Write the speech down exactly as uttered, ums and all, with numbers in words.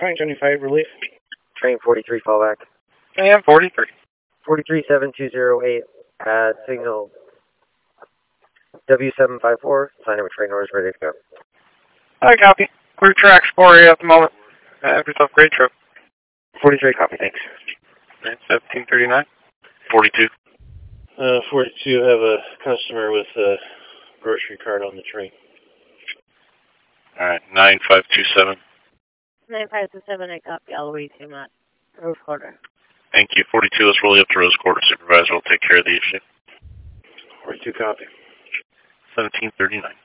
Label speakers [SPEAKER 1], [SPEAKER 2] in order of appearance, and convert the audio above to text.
[SPEAKER 1] Train twenty-five, relief.
[SPEAKER 2] Train forty-three, fallback.
[SPEAKER 3] I am forty-three.
[SPEAKER 2] forty-three seven two zero eight, at signal W seven five four, sign number train orders ready to go.
[SPEAKER 3] I copy. Clear tracks for you at the moment. Have yourself a great trip.
[SPEAKER 2] forty-three, copy, thanks.
[SPEAKER 3] seventeen thirty-nine.
[SPEAKER 4] forty-two.
[SPEAKER 1] Uh, forty-two, have a customer with a grocery cart on the train.
[SPEAKER 4] All right, nine five two seven.
[SPEAKER 5] nine five two seven, I copy all the way to Matt. Rose Quarter.
[SPEAKER 4] Thank you. forty-two, let's roll you up to Rose Quarter. Supervisor will take care of the issue.
[SPEAKER 1] forty-two, copy.
[SPEAKER 4] seventeen thirty-nine.